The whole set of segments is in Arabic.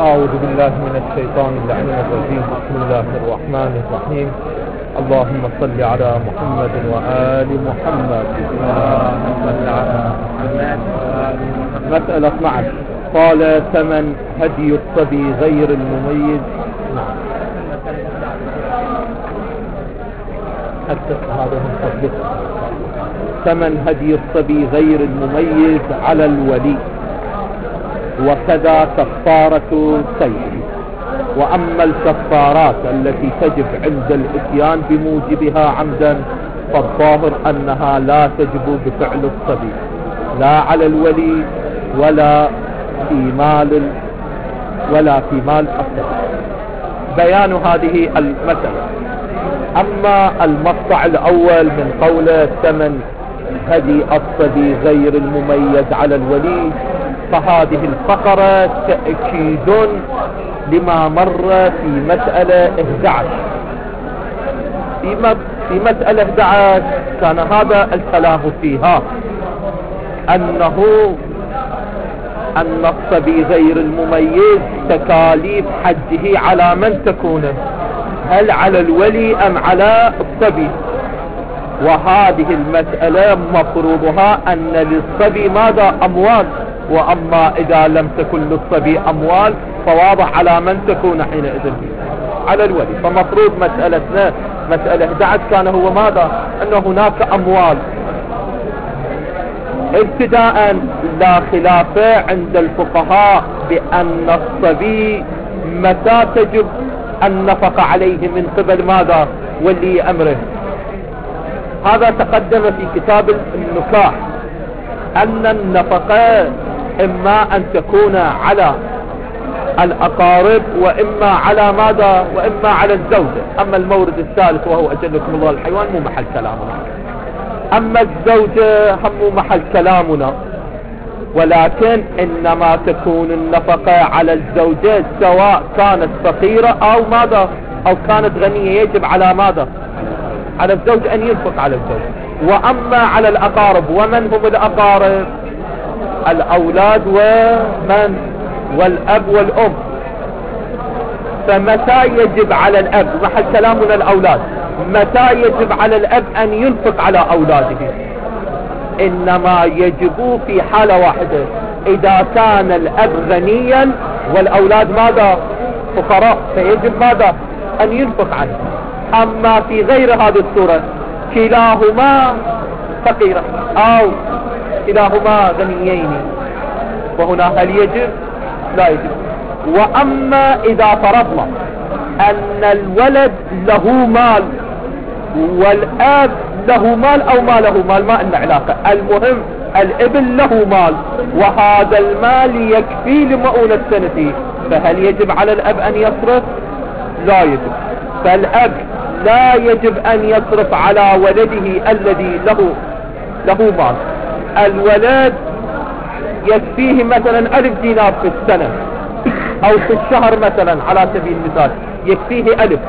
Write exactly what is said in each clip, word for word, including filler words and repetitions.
أعوذ بالله من الشيطان اللعين الرجيم. بسم الله الرحمن الرحيم. اللهم صل على محمد وآل محمد. اللهم صل على محمد وآل محمد. مسألة اثني عشر. قال ثمن هدي الصبي غير المميز. نعم. حتى هذا من فضلك. ثمن هدي الصبي غير المميز على الولي، وكذا كفارة سيد. وأما الكفارات التي تجب عند الإتيان بموجبها عمدا فالظاهر أنها لا تجب بفعل الصبي لا على الولي ولا في مال ولا في مال الصبي. بيان هذه المسألة. أما المقطع الأول من قوله ثمن هدي الصبي غير المميز على الولي، فهذه الفقرة تأكيد لما مر في مسألة احد عشر. في, في مسألة احد عشر كان هذا الكلام فيها أنه أن الصبي غير المميز تكاليف حجه على من تكون، هل على الولي أم على الصبي؟ وهذه المسألة مفروضها أن للصبي ماذا؟ أموال. وأما إذا لم تكن للصبي أموال فواضح على من تكون حينئذ؟ على الولي. فمفروض مسألتنا مسألة احد عشر كان هو ماذا؟ أن هناك أموال. ابتداء لا خلاف عند الفقهاء بأن الصبي متى تجب النفقة عليه من قبل ماذا؟ ولي أمره. هذا تقدم في كتاب النكاح أن النفقة إما أن تكون على الأقارب وإما على ماذا؟ وإما على الزوجة. أما المورد الثالث وهو أجلكم الله الحيوان مو محل كلامنا. أما الزوجة هم مو محل كلامنا، ولكن إنما تكون النفقة على الزوجة سواء كانت فقيرة أو ماذا؟ أو كانت غنية. يجب على ماذا؟ على الزوج أن ينفق على الزوج. وأما على الأقارب، ومن هم الأقارب؟ الأولاد ومن؟ والأب والأم. فمتى يجب على الأب؟ محل كلامنا الأولاد. متى يجب على الأب أن ينفق على أولاده؟ إنما يجب في حالة واحدة، إذا كان الأب غنيا والأولاد ماذا؟ فقراء، فيجب ماذا؟ أن ينفق عنه. أما في غير هذه الصورة كلاهما فقيرة أو كلاهما غنيين، وهنا هل يجب؟ لا يجب. وأما إذا فرضنا أن الولد له مال والآب له مال أو ما له مال، ما إن علاقة، المهم الابن له مال وهذا المال يكفي لمؤونة سنته، فهل يجب على الأب أن يصرف؟ لا يجب. فالأب لا يجب أن يصرف على ولده الذي له له مال. الولد يكفيه مثلا ألف دينار في السنة أو في الشهر مثلا على سبيل المثال، يكفيه ألف،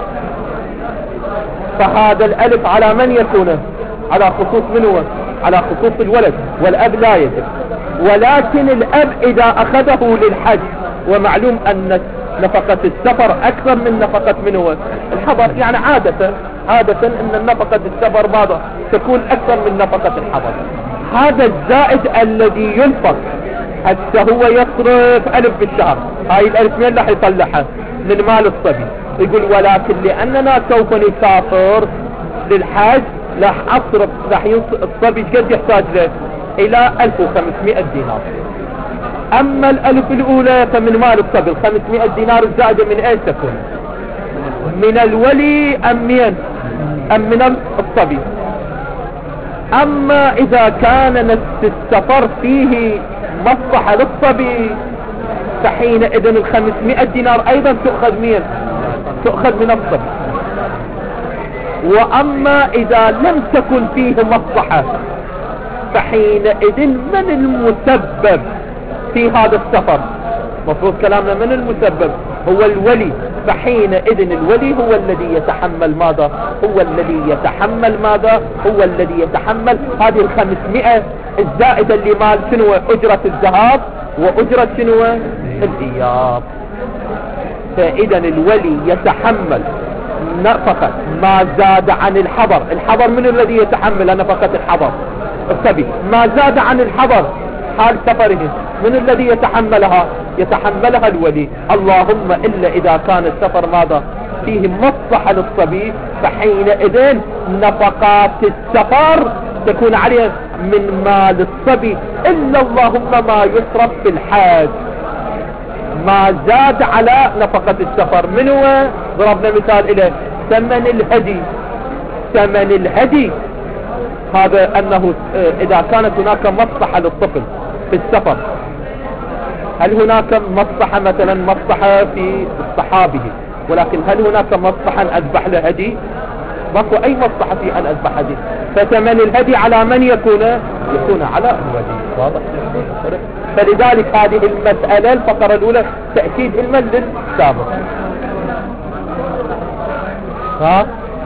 فهذا الألف على من يكون؟ على خصوص منه؟ على خصوص الولد، والأب لا يجب. ولكن الأب إذا أخذه للحج، ومعلوم أن نفقة السفر أكثر من نفقة منه الحضر، يعني عادة عادة أن النفقة السفر ماذا؟ تكون أكثر من نفقة الحضر. هذا الزائد الذي ينفق حتى هو يصرف ألف بالشهر، هاي الألف من راح يطلعها؟ من مال الصبي. يقول ولكن لأننا سوف نسافر للحج راح أصرف، راح الصبي قد يحتاج له؟ إلى ألف وخمسمائة دينار. أما الألف الأولى فمن مال الصبي. الخمسمائة دينار الزائدة من أين تكون؟ من الولي أم من؟ أم من الصبي؟ أما إذا كان نفس السفر فيه مصلحة للصبي فحينئذ الخمسمائة دينار أيضا تؤخذ من؟ تؤخذ من الصبي. وأما إذا لم تكن فيه مصلحة فحينئذ من المسبب في هذا السفر؟ مفروض كلامنا من المسبب؟ هو الولي. فحينئذ الولي هو الذي يتحمل ماذا؟ هو الذي يتحمل ماذا؟ هو الذي يتحمل هذه الخمسمائة الزائدة اللي مال شنو؟ أجرة الذهاب وأجرة شنو؟ الإياب. فإذا الولي يتحمل نفقة ما زاد عن الحضر. الحضر من الذي يتحمل نفقة الحضر؟ الصبي. ما زاد عن الحضر حال سفره من الذي يتحملها؟ يتحملها الولي. اللهم إلا إذا كان السفر ماذا فيه مصلحة للصبي، فحينئذ نفقات السفر تكون عليه من مال الصبي، إلا اللهم ما يصرف في الحاج ما زاد على نفقة السفر. من هو؟ ضربنا مثال إليه ثمن الهدي. ثمن الهدي هذا أنه إذا كانت هناك مصلحة للطفل في السفر، هل هناك مصلحة مثلا مصلحة في اصطحابه، ولكن هل هناك مصلحة أن أذبح له هدي؟ ماكو أي مصلحة في أن أذبح هدي. فثمن الهدي على من يكون؟ يكون على الولي. واضح؟ فلذلك هذه المسألة الفقرة الأولى تأكيد علما للسابق. ها؟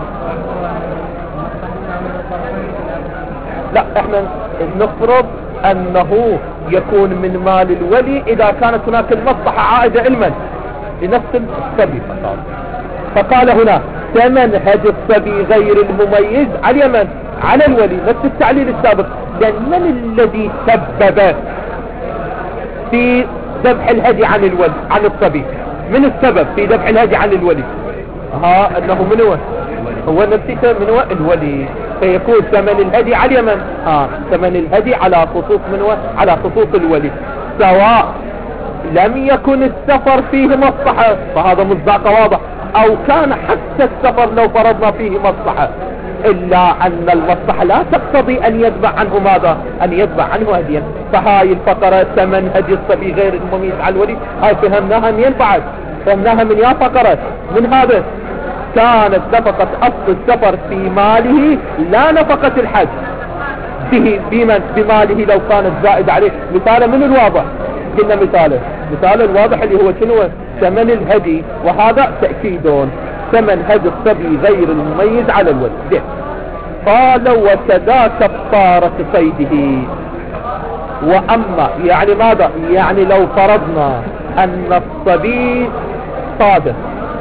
لا، احنا نفرض أنه يكون من مال الولي إذا كانت هناك المصلحة عائدة علما لنفس الصبي فقط. فقال هنا ثمن هدي الصبي غير المميز على من؟ على الولي. نفس التعليل السابق. لأن من الذي سبب في ذبح الهدي عن الولي عن الصبي؟ من السبب في ذبح الهدي عن الولي؟ ها أنه من هو؟ هو نفسه من هو؟ الولي. فيكون ثمن الهدي على من؟ ها ثمن الهدي على خصوص من هو؟ على خصوص الولي، سواء لم يكن السفر فيه مصلحة فهذا مصداق واضح، او كان حتى السفر لو فرضنا فيه مصلحة، الا ان المصلحة لا تقتضي ان يتبع عنه ماذا؟ ان يتبع عنه هديا. فهاي الفقرة ثمن هدي الصبي غير المميز على الولي، هاي فهمناها من بعد؟ فهمناها من يا فقرة من هذا كانت نفقة اصل السفر في ماله لا نفقة الحج به بمن بماله لو كانت زائد عليه. مثاله من الواضح؟ قلنا مثاله مثال الواضح اللي هو شنو؟ ثمن الهدي، وهذا تأكيد ثمن هدي الصبي غير المميز على الولد. قال وكذا كفارة صيده. وأما يعني ماذا؟ يعني لو فرضنا أن الصبي صاد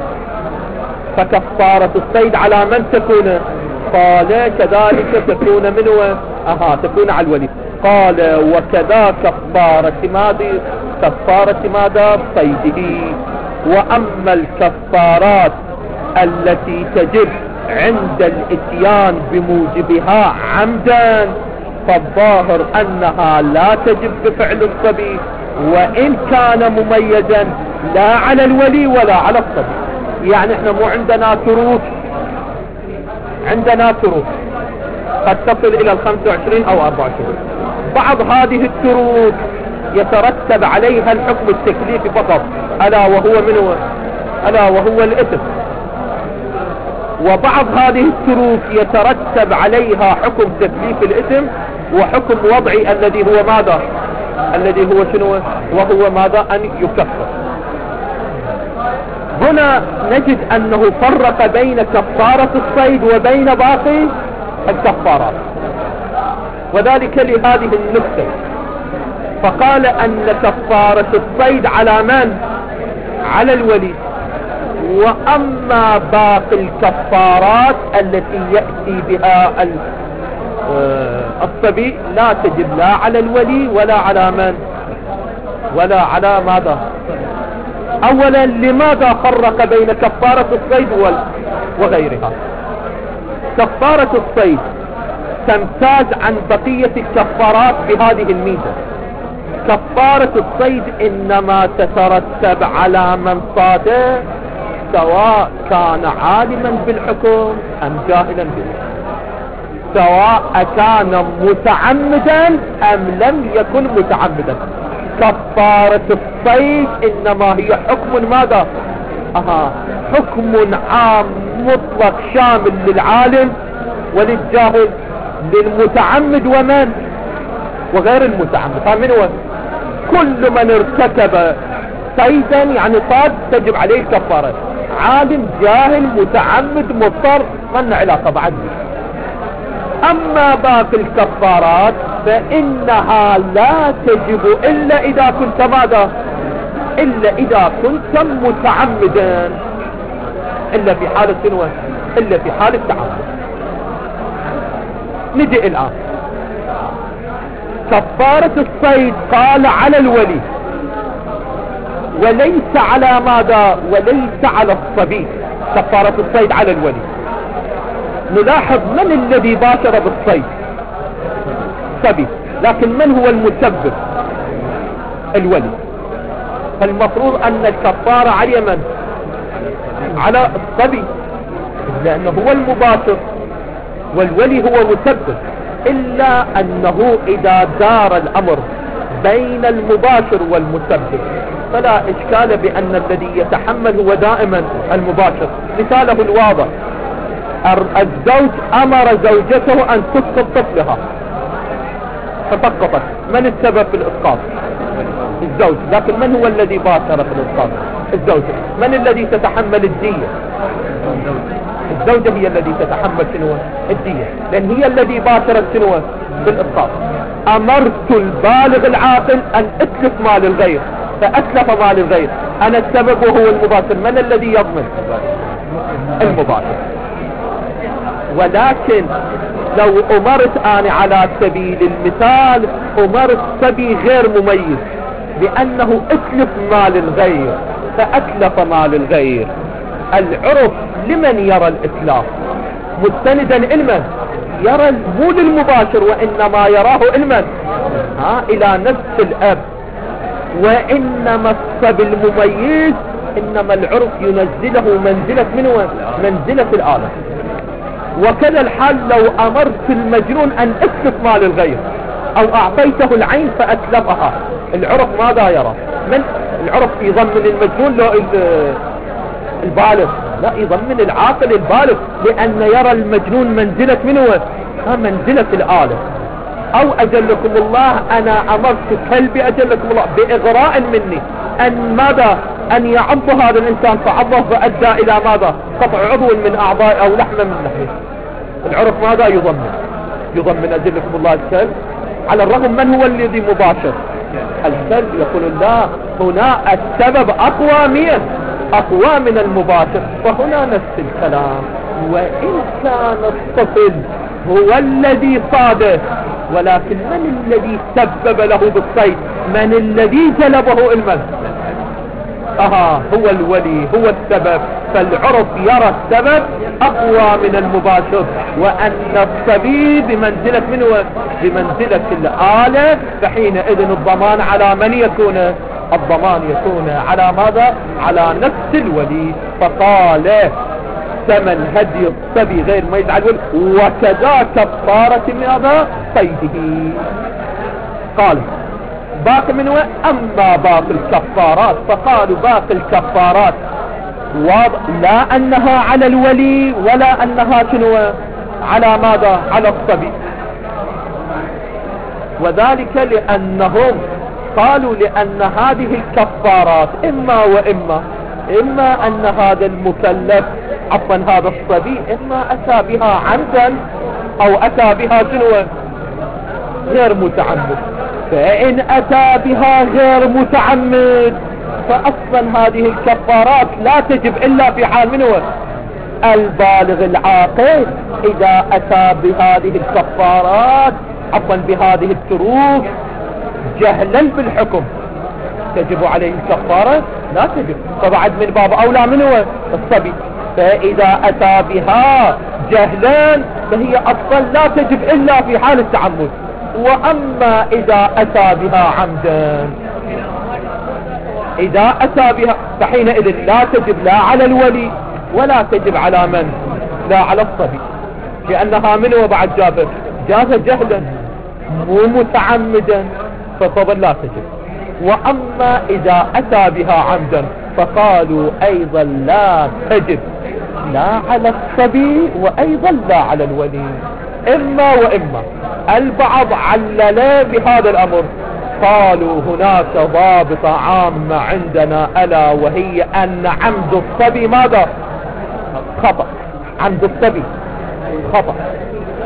فكفارة الصيد على من تكون؟ قال كذلك تكون منه أها تكون على الولي. قال وكذا كفارة ماذا؟ كفارة ماذا؟ صيده. وأما الكفارات التي تجب عند الاتيان بموجبها عمدا فالظاهر أنها لا تجب بفعل الصبي، وإن كان مميزا لا على الولي ولا على الصبي. يعني احنا مو عندنا تروك، عندنا تروك قد تصل الى الخمسة وعشرين او اربعة وعشرين. بعض هذه التروك يترتب عليها الحكم التكليفي فقط، الا وهو منه الا وهو الاثم. وبعض هذه التروك يترتب عليها حكم تكليف الاثم وحكم وضعي الذي هو ماذا؟ الذي هو شنو؟ وهو ماذا؟ ان يكفر. هنا نجد انه فرق بين كفارة الصيد وبين باقي الكفارات، وذلك لهذه النكتة. فقال ان كفارة الصيد على من؟ على الولي. واما باقي الكفارات التي يأتي بها الصبي لا تجب لا على الولي ولا على من؟ ولا على ماذا؟ اولا لماذا فرق بين كفارة الصيد وغيرها؟ كفارة الصيد تمتاز عن بقية الكفارات بهذه الميزة. كفارة الصيد انما تترتب على من صاد سواء كان عالما بالحكم ام جاهلا به، سواء كان متعمدا ام لم يكن متعمدا. كفارة الصيد انما هي حكم ماذا؟ اها حكم عام مطلق شامل للعالم وللجاهل، للمتعمد ومن؟ وغير المتعمد. فمن هو؟ كل من ارتكب صيدا يعني صاد تجب عليه الكفارة، عالم جاهل متعمد مضطر من علاقة بعد. اما باقي الكفارات فانها لا تجب الا اذا كنت ماذا؟ إلا إذا كنت متعمدا، إلا في حالة شنو؟ إلا في حالة تعمد. نجي الآن كفارة الصيد قال على الولي وليس على ماذا؟ وليس على الصبي. كفارة الصيد على الولي. نلاحظ من الذي باشر بالصيد؟ صبي، لكن من هو المسبب؟ الولي. فالمفروض أن الكفارة على من؟ على الصبي، لأنه هو المباشر والولي هو مسبب. إلا أنه إذا دار الأمر بين المباشر والمسبب فلا إشكال بأن الذي يتحمل هو دائما المباشر. مثاله الواضح، الزوج أمر زوجته أن تسقط طفلها فسقطت، من السبب في الإسقاط؟ الزوج. لكن من هو الذي باشر في الإسقاط؟ الزوج. من الذي تتحمل الدية؟ الزوجة هي التي تتحمل شنو؟ الدية، لأن هي الذي باشرت شنو؟ بالإسقاط. أمرت البالغ العاقل أن أتلف مال الغير فأتلف مال الغير، أنا السبب وهو المباشر. من الذي يضمن؟ المباشر. ولكن لو أمرت أنا على سبيل المثال أمرت صبي غير مميز بأنه أتلف مال الغير فأتلف مال الغير، العرف لمن يرى الإتلاف؟ مستندا علما، يرى مو للمباشر وإنما يراه علما ها إلى نفس الأب. وإنما الصبي المميز إنما العرف ينزله منزلة منه؟ منزلة الآلة. وكذا الحال لو أمرت المجنون أن أتلف مال الغير أو أعطيته العين فأتلفها، العرف ماذا يرى؟ من العرف يضمن المجنون لو البالغ؟ لا، يضمن العاقل البالغ، لأن يرى المجنون منزلة منه؟ منزلة الآلة. أو أجلكم الله أنا أمرت كلبي أجلكم الله بإغراء مني أن ماذا؟ أن يعض هذا الإنسان فعضه فأدى إلى ماذا؟ قطع عضو من أعضاء أو لحمة من لحمه. العرف ماذا يضمن؟ يضمن أجلكم الله الكلب، على الرغم من هو الذي مباشر؟ الكلب. يقول لا، هنا السبب أقوى من أقوى من المباشر. فهنا نفس الكلام، وإن كان الطفل هو الذي صاده، ولكن من الذي سبب له بالصيد؟ من الذي جلبه المن؟ اها هو الولي، هو السبب. فالعرف يرى السبب اقوى من المباشر، وان الصبي بمنزلة منه؟ بمنزلة الآلة. فحينئذ الضمان على من يكون؟ الضمان يكون على ماذا؟ على نفس الولي. فقال ثمن هدي الصبي غير ميز على الولي وكذا كفارة ماذا؟ صيده. قال باقي منه. أما باقي الكفارات فقالوا باقي الكفارات لا أنها على الولي ولا أنها شنو؟ على ماذا؟ على الصبي. وذلك لأنهم قالوا لأن هذه الكفارات إما وإما، إما أن هذا المكلف عفوا هذا الصبي إما أتى بها عمدا أو أتى بها شنو؟ غير متعمد. فإن أتى بها غير متعمد فأصلا هذه الكفارات لا تجب إلا في حال منه؟ البالغ العاقل. إذا أتى بهذه الكفارات عفوا بهذه التروك جهلا بالحكم تجب عليه الكفارة؟ لا تجب. فبعد من باب أولى منه الصبي. فإذا أتى بها جهلا فهي أصلا لا تجب إلا في حال التعمد. وأما إذا أتى بها عمدا، إذا أتى بها فحينئذ لا تجب لا على الولي ولا تجب على من؟ لا على الصبي، لأنها منه بعد جابر جاز جهلا مو متعمدا فطبعا لا تجب. وأما إذا أتى بها عمدا فقالوا أيضا لا تجب لا على الصبي وأيضا لا على الولي. إما وإما. البعض علل بهذا الأمر، قالوا هناك ضابطة عامة عندنا ألا وهي أن عمد الصبي ماذا؟ خطأ. عمد الصبي خطأ.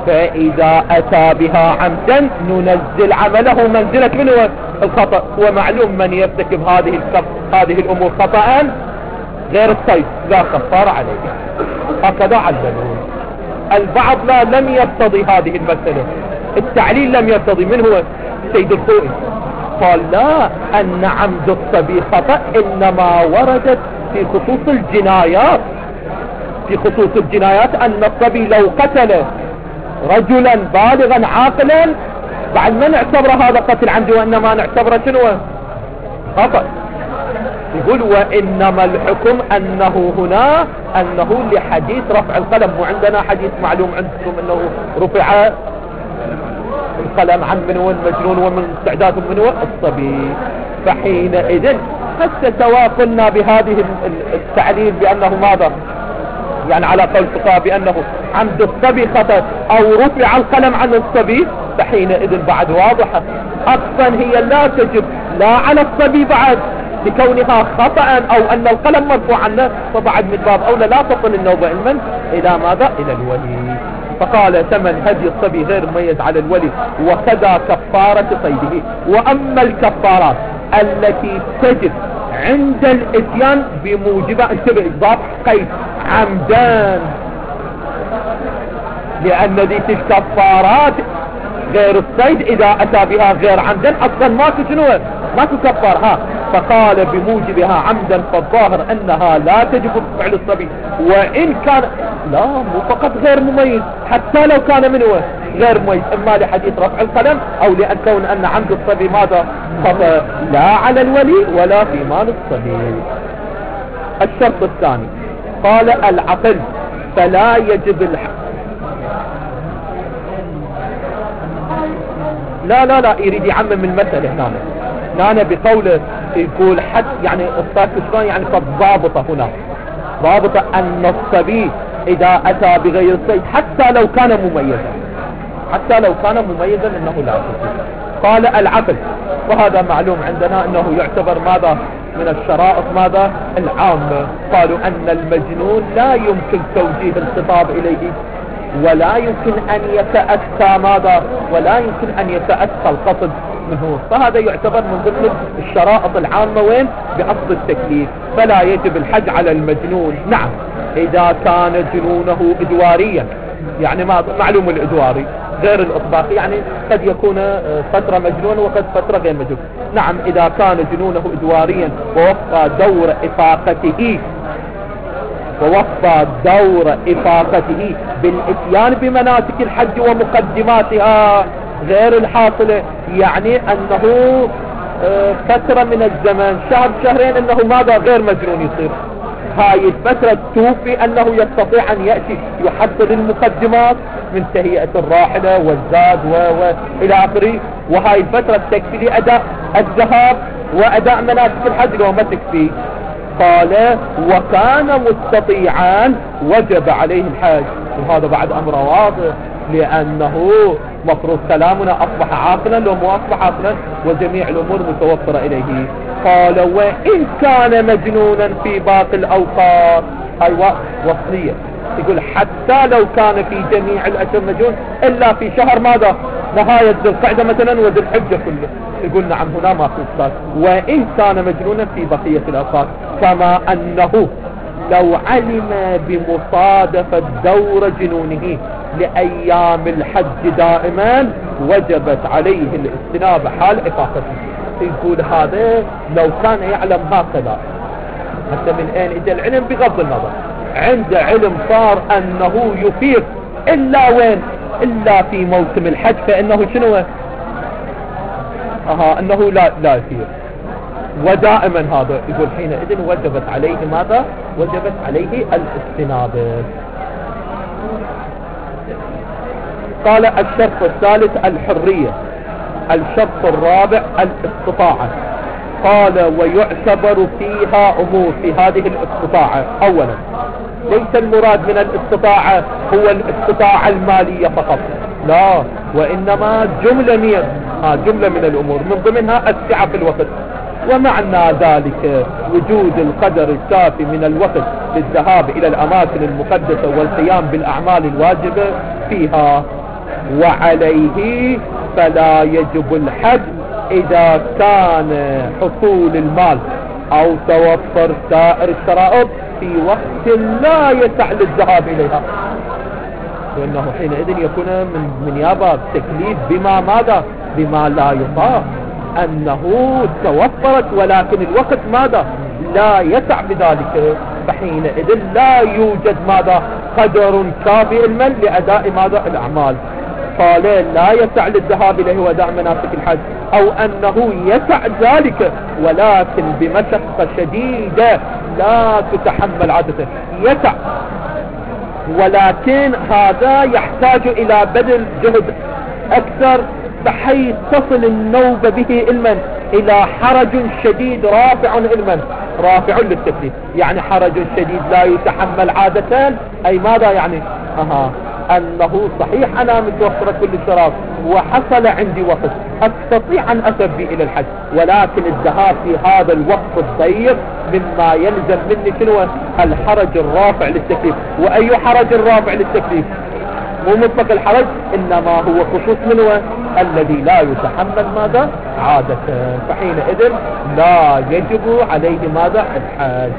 فإذا أتى بها عمدا ننزل عمله منزلة منه الخطأ. ومعلوم من يرتكب هذه هذه الأمور خطأ غير الصيد لا كفارة عليه. هكذا علمون. البعض لا لم يرتضي هذه المسألة، التعليل لم يرتضي. من هو؟ سيد الخوئي قال لا، أن عمد الصبي خطأ إنما وردت في خصوص الجنايات، في خصوص الجنايات أن الصبي لو قتل رجلا بالغا عاقلا بعد ما نعتبر هذا قتل عمد، وإنما نعتبره شنو؟ خطأ. يقول وإنما الحكم أنه هنا أنه لحديث رفع القلم، وعندنا حديث معلوم عندكم أنه رفع القلم عن من هو المجنون ومن استعداد من هو الصبي. فحينئذ حتى سواء قلنا بهذه التعليل بأنه ماذا يعني على قول الفقهاء بأنه عمد الصبي خطأ أو رفع القلم عن الصبي، فحينئذ بعد واضحة أصلا هي لا تجب لا على الصبي بعد لكونها خطأ أو أن القلم مرفوع عنه، فبعد من باب أولى لا تصل النوبة علما إلى ماذا؟ إلى الولي. فقال ثمن هدي الصبي غير مميز على الولي وكذا كفارة صيده. وأما الكفارات التي تجب عند الاتيان بموجب انتبه إضافة قيد عمدان، لأن ذي الكفارات غير الصيد إذا أتى بها غير عمدا أصلا ماكو شنو ماكو كفار. ها فقال بموجبها عمدا فالظاهر أنها لا تجب فعل الصبي وإن كان لا مو فقط غير مميز، حتى لو كان منه غير مميز، إما لحديث رفع القلم أو لأن كون أن عمد الصبي ماذا خطأ لا على الولي ولا في مال الصبي. الشرط الثاني قال العقل فلا يجب الحق. لا لا لا يريد يعمم المسألة هنا هنا بقوله يقول حتى يعني الصاكسون يعني فالضابطة هنا ضابطة أن الصبي إذا أتى بغير الصيد حتى لو كان مميزا حتى لو كان مميزا إنه لا يجوز. قال العقل وهذا معلوم عندنا أنه يعتبر ماذا من الشرائط ماذا العامة. قالوا أن المجنون لا يمكن توجيه الخطاب إليه ولا يمكن أن يتأتى ماذا ولا يمكن أن يتأتى القصد منه، فهذا يعتبر من ضمن الشرائط العامة وين بأصل التكليف. فلا يجب الحج على المجنون. نعم إذا كان جنونه إدواريا، يعني ما معلوم الإدواري غير الإطباقي، يعني قد يكون فترة مجنون وقد فترة غير مجنون. نعم إذا كان جنونه إدواريا ووفى دور إفاقته ووفى دور إفاقته بالإتيان بمناسك الحج ومقدماتها غير الحاصلة، يعني أنه فترة من الزمن شهر شهرين أنه ماذا غير مجنون يصير، هاي الفترة توفي أنه يستطيع أن يأتي يحصل المقدمات من تهيئة الراحلة والزاد وإلى آخره، وهاي الفترة تكفي لأداء الذهاب وأداء مناسك الحج لو ما تكفي. قال وكان مستطيعا وجب عليه الحج، وهذا بعد أمر واضح لأنه مفروض كلامنا أصبح عاقلا لو مو أصبح عاقلا وجميع الأمور متوفرة إليه. قال وإن كان مجنونا في باقي الأوقات، هاي وصلية يقول حتى لو كان في جميع الأشهر مجنون إلا في شهر ماذا نهاية ذي القعدة مثلا وذي الحجة كله، يقول نعم هنا ما خصص وإن كان مجنونا في بقية الأوقات. كما أنه لو علم بمصادفة دور جنونه لأيام الحج دائما وجبت عليه الاجتناب حال إفاقته. يقول هذا لو كان يعلم هكذا، حتى من أين إجا العلم بغض النظر، عند علم صار أنه يفيق إلا وين إلا في موسم الحج، فإنه شنو أها أنه لا لا يفيق ودائما هذا. يقول حينئذ وجبت عليه ماذا وجبت عليه الاجتناب. قال الشرط الثالث الحرية. الشرط الرابع الاستطاعة. قال ويعتبر فيها أمور في هذه الاستطاعة. أولا ليس المراد من الاستطاعة هو الاستطاعة المالية فقط، لا، وإنما جملة من آه جملة من الأمور من ضمنها السعة في الوقت، ومعنى ذلك وجود القدر الكافي من الوقت للذهاب إلى الأماكن المقدسة والقيام بالأعمال الواجبة فيها. وعليه فلا يجب الحج إذا كان حصول المال أو توفر سائر الشرائط في وقت لا يسع للذهاب إليها، لأنه حينئذ يكون من, من يابا التكليف بما ماذا بما لا يطاق، أنه توفرت ولكن الوقت ماذا لا يسع بذلك، فحينئذ لا يوجد ماذا قدر كافي المن لأداء ماذا الأعمال، قال لا يسع للذهاب إليه وأداء مناسك الحج، أو أنه يسع ذلك ولكن بمشقة شديدة لا تتحمل عادته، يسع ولكن هذا يحتاج إلى بذل جهد أكثر بحيث تصل النوبة به المن إلى حرج شديد رافع المن رافع للتكليف، يعني حرج شديد لا يتحمل عادة، أي ماذا يعني أها أنه صحيح أنا متوفر كل الشراب وحصل عندي وقت أستطيع أن أذهب به إلى الحج، ولكن الذهاب في هذا الوقت الضيق مما يلزم مني شنو الحرج الرافع للتكليف. وأي حرج الرافع للتكليف؟ مو مطلق الحرج، إنما هو خصوص منه الذي لا يتحمل ماذا عادة، فحينئذ لا يجب عليه ماذا الحج.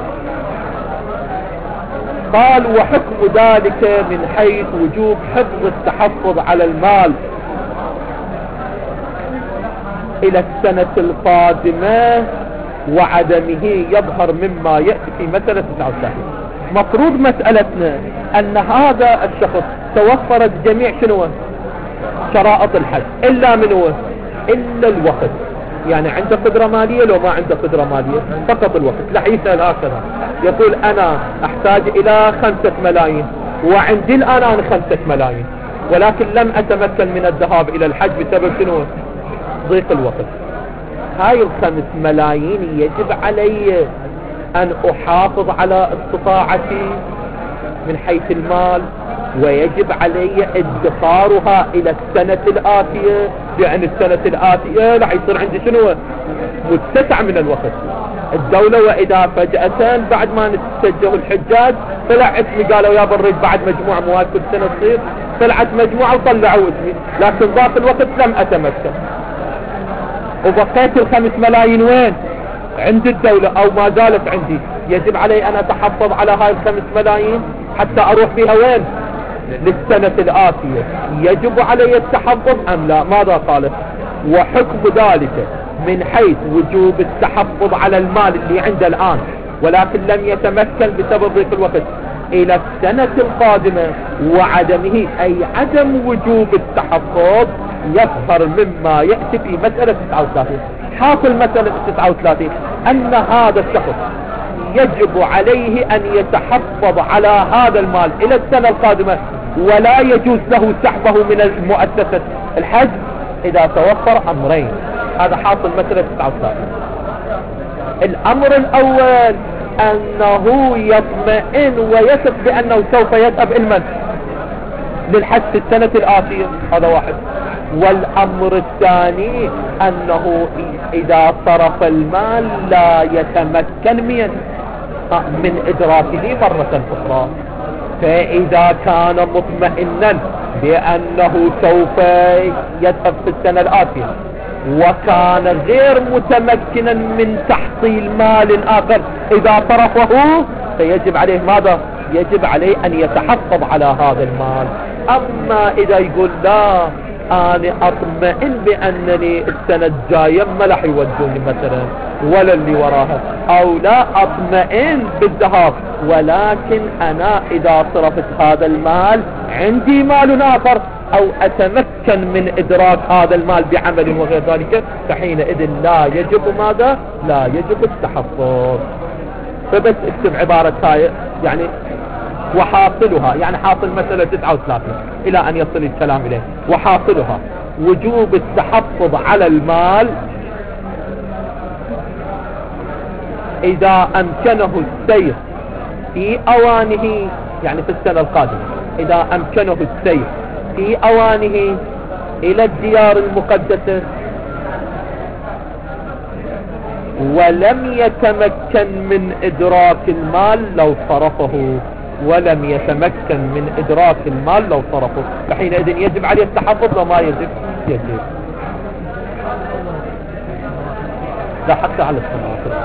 قال وحكم ذلك من حيث وجوب حفظ التحفظ على المال إلى السنة القادمة وعدمه يظهر مما يأتي في مسألة تسعة وثلاثين. مفروض مسألتنا أن هذا الشخص توفرت جميع شنو شرائط الحج إلا منه إلا الوقت، يعني عنده قدرة مالية لو ما عنده قدرة مالية فقط الوقت. لا يسأل هكذا يقول أنا أحتاج إلى خمسة ملايين وعندي الآن أنا خمسة ملايين ولكن لم أتمكن من الذهاب إلى الحج بسبب شنو ضيق الوقت. هاي الخمس ملايين يجب علي أن أحافظ على استطاعتي من حيث المال، ويجب علي ادخارها إلى السنة الآتية، لأن السنة الآتية راح يصير عندي شنو متسع من الوقت. الدولة وإذا فجأة بعد ما نتسجل الحجاج طلع اسمي قالوا يا بريد بعد مجموعة مواد كل سنة تصير، طلعت مجموعة وطلعوا اسمي، لكن ذاك الوقت لم أتمكن وبقيت الخمس ملايين وين عند الدولة أو ما زالت عندي. يجب علي أن أتحفظ على هاي الخمس ملايين حتى أروح بها وين للسنة الآتية. يجب علي التحفظ أم لا؟ ماذا قالت؟ وحكم ذلك من حيث وجوب التحفظ على المال اللي عنده الآن ولكن لم يتمكن بسبب ضيق الوقت إلى السنة القادمة وعدمه، أي عدم وجوب التحفظ يظهر مما يأتي في مسألة تسعة وثلاثين. حاصل مسألة تسعة وثلاثين أن هذا الشخص يجب عليه أن يتحفظ على هذا المال إلى السنة القادمة ولا يجوز له سحبه من المؤسسة الحج إذا توفر أمرين. هذا حاصل مسألة تسعة وثلاثين. الأمر الأول أنه يطمئن ويثق بأنه سوف يذهب المن للحج في السنة الآتية، هذا واحد. والأمر الثاني أنه إذا صرف المال لا يتمكن من من إدراكه مرة أخرى، فإذا كان مطمئنا بأنه سوف يذهب في السنة الآتية وكان غير متمكنا من تحصيل مال آخر إذا صرفه فيجب عليه ماذا؟ يجب عليه أن يتحفظ على هذا المال. أما إذا يقول لا أنا أطمئن بأنني السنة الجاية ما راح يودوني مثلا ولا اللي وراها، أو لا أطمئن بالذهاب ولكن أنا إذا صرفت هذا المال عندي مال آخر أو أتمكن من إدراك هذا المال بعمل وغير ذلك، فحينئذ لا يجب ماذا؟ لا يجب التحفظ. فبس اكتب عبارة هاي يعني وحاصلها، يعني حاصل مسألة تسعة وثلاثين إلى أن يصل الكلام إليه. وحاصلها وجوب التحفظ على المال إذا أمكنه السير في أوانه، يعني في السنة القادمة إذا أمكنه السير في أوانه إلى الديار المقدسة ولم يتمكن من إدراك المال لو صرفه ولم يتمكن من إدراك المال لو صرفه، فحينئذ يجب عليه التحفظ وما يجب يجب لا حتى على السنة.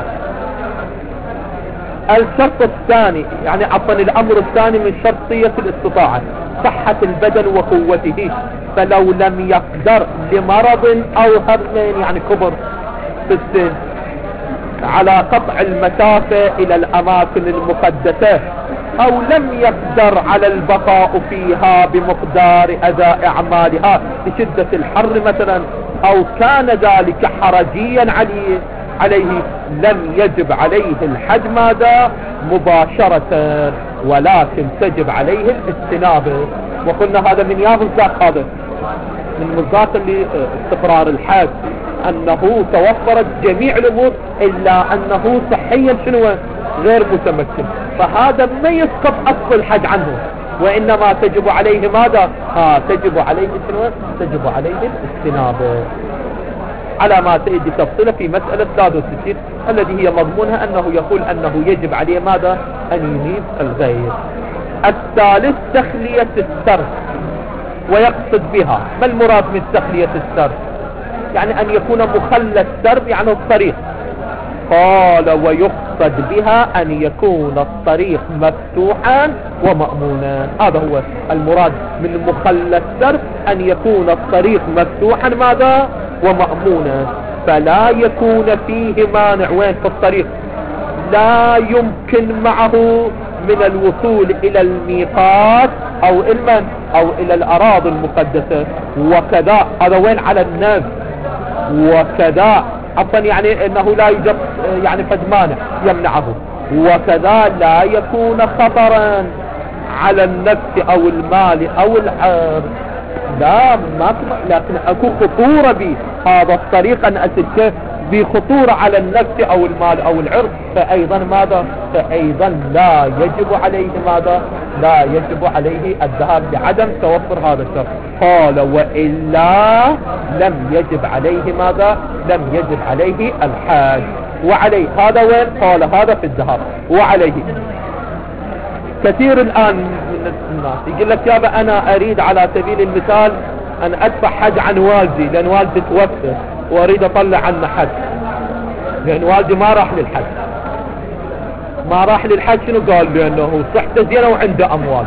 الشرط الثاني يعني عفوا الأمر الثاني من شرطية الاستطاعة صحة البدن وقوته، فلو لم يقدر لمرض أو هرم يعني كبر في السن على قطع المسافة إلى الأماكن المقدسة، أو لم يقدر على البقاء فيها بمقدار أداء أعمالها بشدة الحر مثلا، أو كان ذلك حرجيا عليه عليه لم يجب عليه الحج ماذا مباشرة، ولكن تجب عليه الاستنابة. وقلنا هذا من يا مصداق، هذا من مصداق لاستقرار الحج أنه توفرت جميع الأمور إلا أنه صحيا شنو غير متمكن، فهذا ما يسقط أصل الحج عنه، وإنما تجب عليه ماذا ها تجب عليه شنو تجب عليه الاستنابة على ما سيدي تفصيله في مسألة ثلاثة وستين الذي هي مضمونها أنه يقول أنه يجب عليه ماذا أن ينيب الغير. الثالث تخلية السرد، ويقصد بها ما المراد من تخلية السرد؟ يعني أن يكون مخلى السرب يعني الطريق. قال ويقصد بها أن يكون الطريق مفتوحا ومأمونا، هذا هو المراد من مخلى السرب، أن يكون الطريق مفتوحا ماذا ومأمونا، فلا يكون فيه مانع وين في الطريق، لا يمكن معه من الوصول إلى الميقات أو المن أو إلى الأراضي المقدسة، وكذا هذا وين على الناس، وكذا عفوا يعني انه لا يوجد يعني فد مانع يمنعه، وكذا لا يكون خطرا على النفس او المال او العرض، لا ما لكن اكو خطورة به هذا الطريق ان اسلكه بخطورة على النفس او المال او العرض، فايضا ماذا فايضا لا يجب عليه ماذا لا يجب عليه الذهاب لعدم توفر هذا الشرط. قال وإلا لم يجب عليه ماذا لم يجب عليه الحاج. وعليه هذا وين قال هذا في الذهاب. وعليه كثير الآن من الناس يقول لك يابا أنا أريد على سبيل المثال أن أدفع حج عن والدي لأن والدي توفى وأريد أطلع عنه حج، لأن والدي ما راح للحج. ما راح للحج شنو قال؟ لأنه صحته زينة وعنده أموال.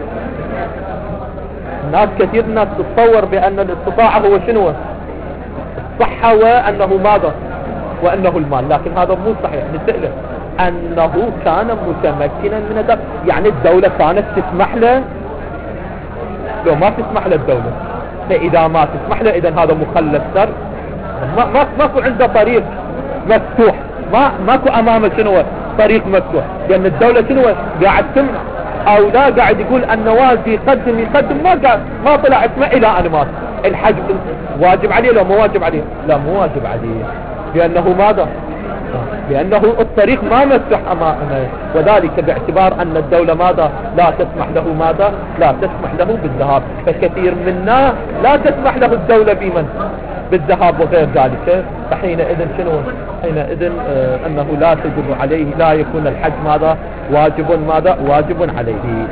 الناس كثير الناس تتصور بأن الاستطاعة هو شنو الصحة وأنه ماذا وأنه المال، لكن هذا مو صحيح. نسأله أنه كان متمكنا من الدولة، يعني الدولة كانت تسمح له، لو ما تسمح له الدولة، فإذا ما تسمح له إذن هذا مخلى السر، ما ما ماكو عنده طريق مفتوح، ما ماكو أمامه شنو طريق مفتوح، لأن الدولة شنو قاعد تمنع أو لا قاعد يقول أن والدي يقدم يقدم ما قاعد ما طلع اسمه إلى أن مات. الحج واجب عليه لو مو واجب عليه؟ لا مو واجب عليه، لأنه ماذا لأنه الطريق ما مفتوح أمامه، وذلك باعتبار أن الدولة ماذا لا تسمح له ماذا لا تسمح له بالذهاب. فكثير منا لا تسمح له الدولة بمن بالذهاب وغير ذلك، فحينئذ شنو حينئذ آه أنه لا تجب عليه، لا يكون الحج ماذا واجب ماذا واجب عليه.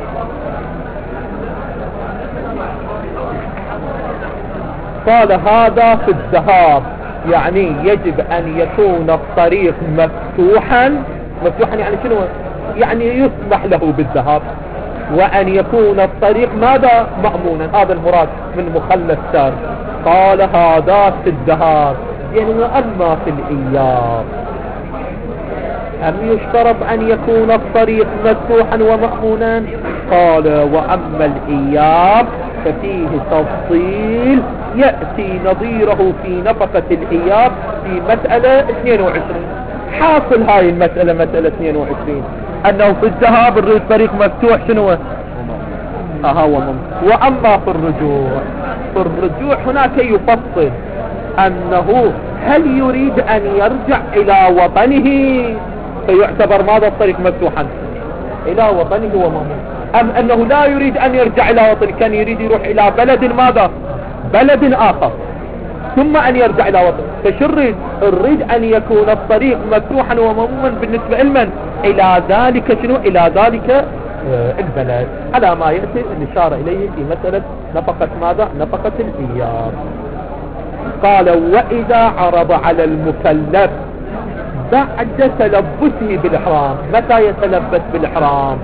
قال هذا في الذهاب، يعني يجب أن يكون الطريق مفتوحا. مفتوحا يعني شنو؟ يعني يسمح له بالذهاب، وأن يكون الطريق ماذا مأمونا، هذا المراد من مخلى السار. قال هذا في الذهاب. يعني وأما في الإياب أم يشترط أن يكون الطريق مفتوحا ومأمونا؟ قال وأما الإياب ففيه تفصيل يأتي نظيره في نفقة الإياب في مسألة اثنين وعشرين. حاصل هاي المسألة مسألة اثنين وعشرين أنه في الذهاب الطريق مفتوح شنو أها ومم. وأما في الرجوع في الرجوع هناك يفصل أنه هل يريد أن يرجع إلى وطنه فيعتبر ماذا الطريق مفتوحا إلى وطنه ومم، أم أنه لا يريد أن يرجع إلى وطنه، كان يريد يروح إلى بلد ماذا بلد آخر ثم أن يرجع إلى وطنه. فشرد الريد أن يكون الطريق مفتوحا ومموما بالنسبة لمن إلى ذلك شنو إلى ذلك البلد، على ما يأتي الإشارة إليه في مسألة نفقة ماذا؟ نفقة الإياب. قال وإذا عرض على المكلف بعد تلبسه بالإحرام. متى يتلبس بالإحرام؟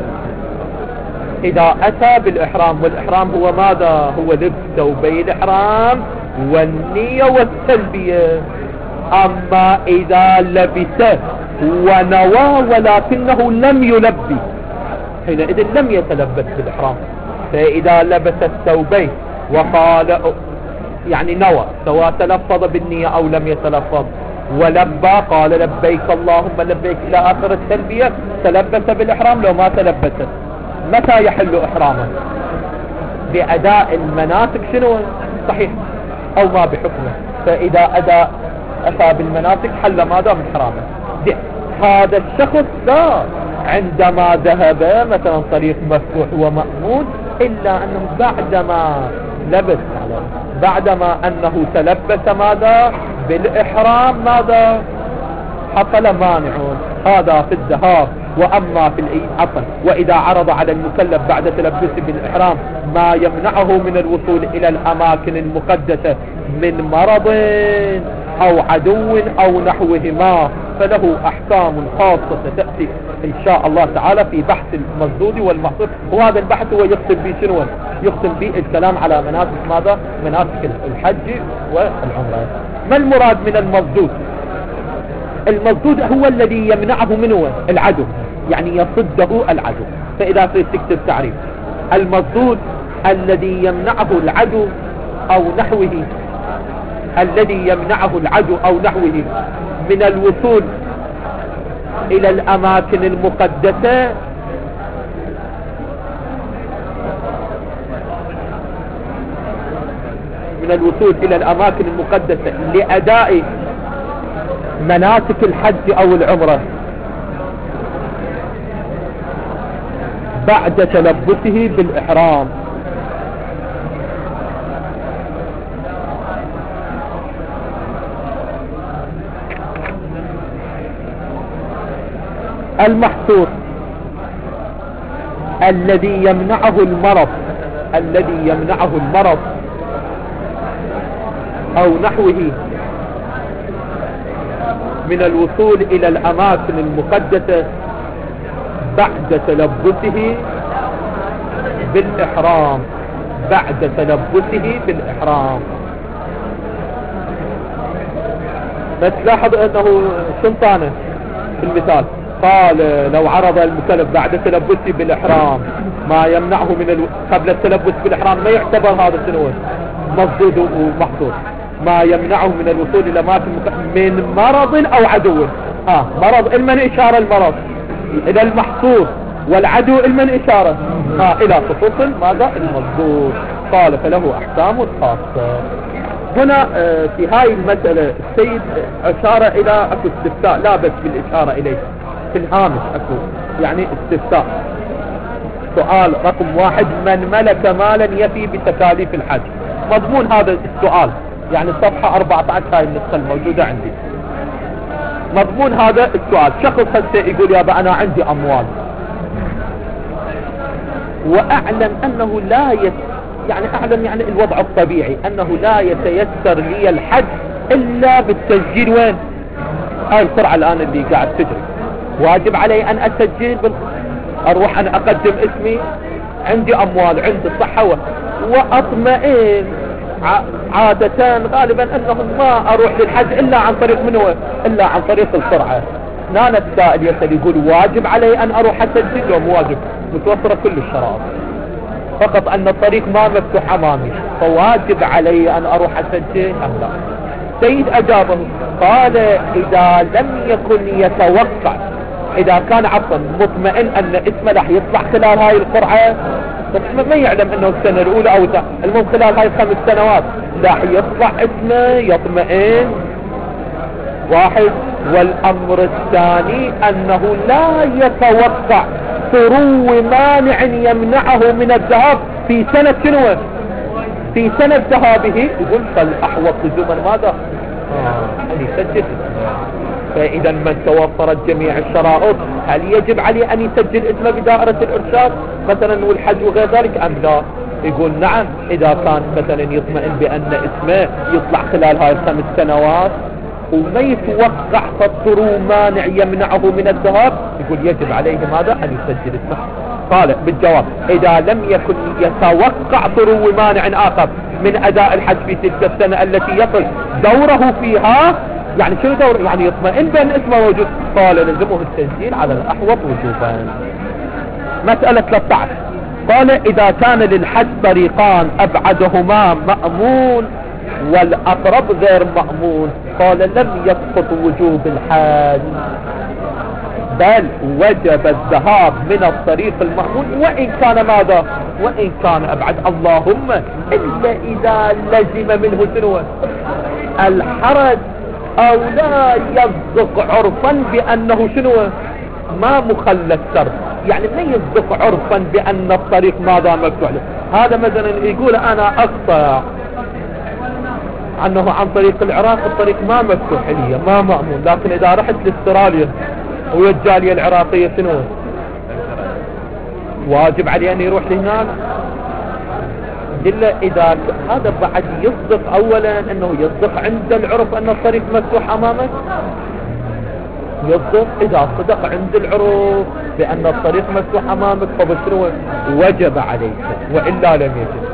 إذا أتى بالإحرام، والإحرام هو ماذا؟ هو لبس ثوبي الإحرام والنية والتلبية. أما إذا لبسه ونوى ولكنه لم يلبي، حينئذ لم يتلبس بالإحرام. فإذا لبس الثوبين وقال يعني نوى، سواء تلفظ بالنية أو لم يتلفظ، ولبى قال لبيك اللهم لبيك إلى آخر التلبية، تلبس بالإحرام. لو ما تلبس متى يحل إحراما؟ بأداء المناسك شنو؟ صحيح أو ما بحكمه. فإذا أداء أتى بالمناسك حل ماذا؟ من حرامه. هذا الشخص لا، عندما ذهب مثلا طريق مفتوح ومأمون، إلا أنه بعدما لبس بعدما أنه تلبس ماذا؟ بالإحرام، ماذا؟ حصل مانع. هذا في الذهاب. وأما في العطل، وإذا عرض على المكلف بعد تلبسه بالإحرام ما يمنعه من الوصول إلى الأماكن المقدسة من مرض أو عدو أو نحوهما، فله أحكام خاصة تأتي إن شاء الله تعالى في بحث المردود والمحصول. وهذا البحث هو يختم به شنو؟ يختم به الكلام على مناسك ماذا؟ مناسك الحج والعمرة. ما المراد من المردود؟ المردود هو الذي يمنعه منه العدو، يعني يصده العدو. فإذا في تكتب تعريف المردود الذي يمنعه العدو أو نحوه، الذي يمنعه العدو أو نحوه من الوصول إلى الأماكن المقدسة من الوصول إلى الأماكن المقدسة لأداء مناسك الحج أو العمرة بعد تلبسه بالإحرام. المحصور الذي يمنعه المرض الذي يمنعه المرض أو نحوه من الوصول إلى الأماكن المقدسة بعد تلبسه بالإحرام بعد تلبسه بالإحرام. بس لاحظ أنه سلطانة في المثال قال لو عرض المكلف بعد تلبسه بالإحرام ما يمنعه من الو... قبل التلبس بالإحرام ما يعتبر هذا شنو؟ مردود ومحظور. ما يمنعه من الوصول إلى أماكن من مرض أو عدو. آه مرض المن إشارة المرض إلى المحصور، والعدو المن إشارة آه إلى خصوص ماذا؟ المردود. قال فله أحكام خاصة. هنا آه في هاي المسألة السيد أشار إلى أكو استفتاء، لا بس بالإشارة إليه في الهامش أكو يعني استفتاء. سؤال رقم واحد: من ملك مالا يفي بتكاليف الحج؟ مضمون هذا السؤال يعني صفحة أربعة عشر هاي النسخة الموجودة عندي. مضمون هذا السؤال: شخص هسه يقول يابا أنا عندي أموال وأعلم أنه لا يت... يعني أعلم يعني الوضع الطبيعي أنه لا يتيسر لي الحج إلا بالتسجيل. وين؟ هاي القرعة الآن اللي قاعد تجري، واجب علي أن أسجل بال... أروح أن أقدم اسمي، عندي أموال، عندي صحة و... وأطمئن. عادة غالبا أنهم ما أروح للحج إلا عن طريق منه إلا عن طريق القرعة. هنا السائل يسأل يقول واجب علي أن أروح أسجل ومو واجب؟ متوفرة كل الشرائط، فقط أن الطريق ما مفتوح أمامي، فواجب علي أن أروح أسجل أم لا؟ سيد أجابه قال إذا لم يكن يتوقع، إذا كان عفوا مطمئن أن اسمه راح يطلع خلال هاي القرعة، بس ما يعلم أنه السنة الأولى أو المهم خلال هاي الخمس سنوات راح يطلع اسمه، يطمئن. واحد. والأمر الثاني أنه لا يتوقع ثرو مانع يمنعه من الذهاب في سنة شنو؟ في سنة ذهابه. يقول فالأحوط لزوما ماذا؟ آه. أن يسجل فإذا من توفرت جميع الشرائط هل يجب عليه أن يسجل اسمه بدائرة الإرشاد مثلا والحج وغير ذلك أم لا؟ يقول نعم، إذا كان مثلا يطمئن بأن اسمه يطلع خلال هاي الخمس سنوات وما يتوقع فالطرو مانع يمنعه من الذهاب، يقول يجب عليه ماذا؟ أن يسجل اسمه. قال بالجواب: إذا لم يكن يتوقع طرو مانع آخر من أداء الحج في تلك السنة التي يصل دوره فيها، يعني شنو دور؟ يعني يطمئن بأن اسمه موجود، قال لزمه التسجيل على الأحوط وجوبا. مسألة ثلاثة عشر قال: إذا كان للحج طريقان أبعدهما مأمون والأقرب غير مأمون، قال لم يسقط وجوب الحج، بل وجب الذهاب من الطريق المأمون وإن كان ماذا؟ وإن كان أبعد، اللهم إلا إذا لزم منه سنوة الحرج أو لا يصدق عرفا بأنه شنو ما مخلى السر، يعني ما يصدق عرفا بأن الطريق ماذا مفتوح له. هذا مثلا يقول أنا أقطع عنه عن طريق العراق، الطريق ما مفتوح لي ما مأمون، لكن إذا رحت لاستراليا والجالية العراقية شنو واجب عليه أن يروح لهناك؟ إلا إذا هذا بعد يصدق أولا أنه يصدق عند العرف أن الطريق مفتوح أمامك، يصدق إذا صدق عند العرف بأن الطريق مفتوح أمامك فبشنو وجب عليك وإلا لم يجب،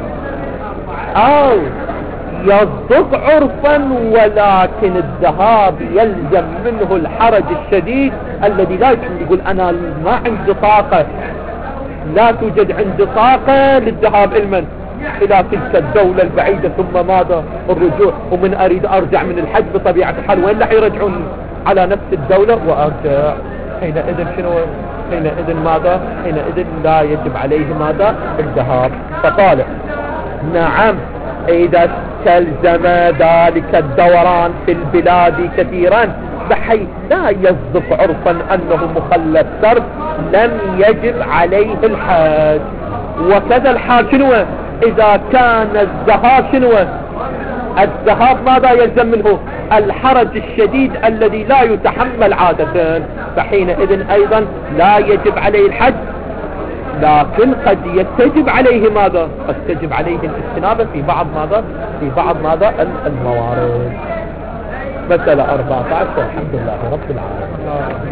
أو يصدق عرفا ولكن الذهاب يلزم منه الحرج الشديد الذي لا يتحمل، يقول أنا ما عندي طاقة، لا توجد عندي طاقة للذهاب المن إلى تلك الدولة البعيدة ثم ماذا الرجوع، ومن أريد أرجع من الحج بطبيعة الحال وين لا يرجعوني على نفس الدولة وأرجع، حينئذ شنو؟ حينئذ ماذا؟ حينئذ لا يجب عليه ماذا؟ الذهاب. فقال نعم إذا استلزم ذلك الدوران في البلاد كثيرا بحيث لا يصدق عرفا أنه مخلى السرب لم يجب عليه الحج. وكذا الحال شنو؟ إذا كان الذهاب شنو؟ الذهاب ماذا يلزم منه؟ الحرج الشديد الذي لا يتحمل عادة، فحينئذ أيضا لا يجب عليه الحج، لكن قد يتجب عليه ماذا؟ قد تجب عليه الاستنابة في بعض ماذا؟ في بعض ماذا؟ الموارد. مسألة أربعة عشر والحمد لله رب العالمين.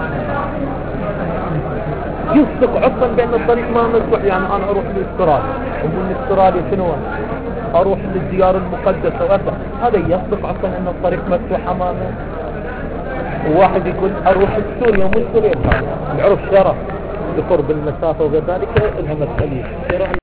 يصدق عرفا بأن الطريق ما مفتوح، يعني أنا أروح لاستراليا ومن استراليا شنو أروح للديار المقدسة وأطلع، هذا يصدق عرفا أن الطريق مفتوح أمامه. وواحد يقول أروح لسوريا ومن سوريا، العرف شرف بقرب المسافة وغير ذلك، إنها مسألة